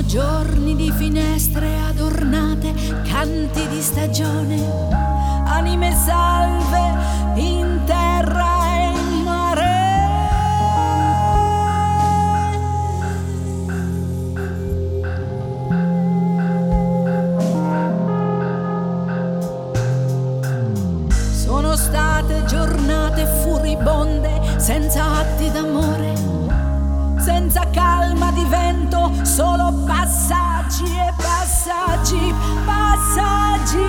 Giorni di finestre adornate, canti di stagione, anime salve in terra e in mare. Sono state giornate furibonde, senza atti d'amore, senza calma di vento, solo passaggi e passaggi, passaggi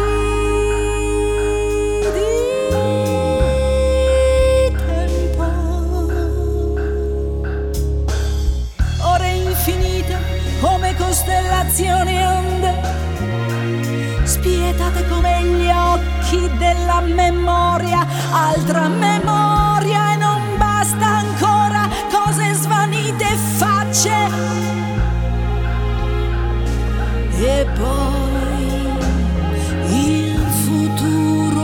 di tempo. Ore infinite come costellazioni e onde, spietate come gli occhi della memoria, altra memoria e non basta ancora, cose svanite e facce. E poi il futuro.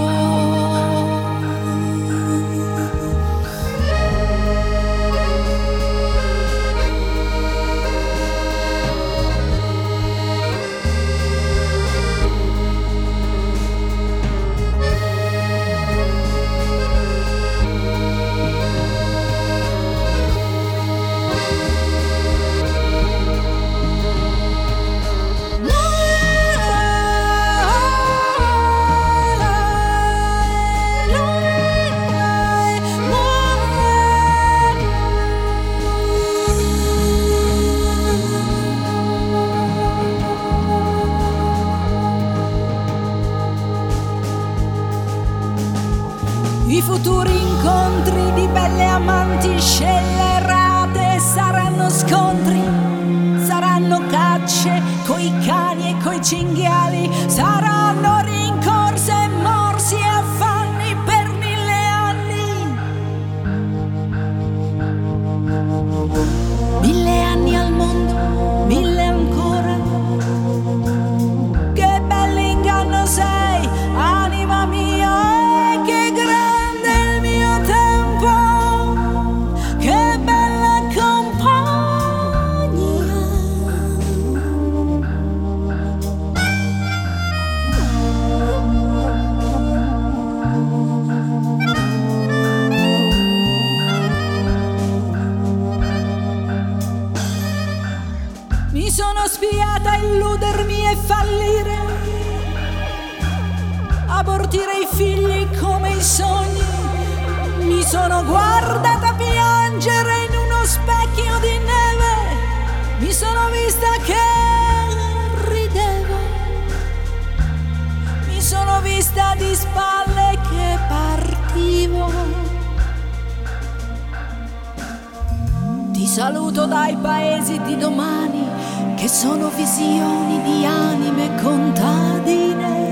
I futuri incontri di belle amanti scellerate saranno scontri, saranno cacce coi cani e coi cinghiali, saranno rincorse e morsi e affanni per 1000 anni. 1000 anni al mondo, 1000 ancora. Che bell'inganno sei, anima mia. Mi sono spiata a illudermi e fallire, abortire i figli come i sogni. Mi sono guardata piangere in uno specchio di neve, mi sono vista che ridevo, mi sono vista di spalle che partivo. Ti saluto dai paesi di domani, che sono visioni di anime contadine.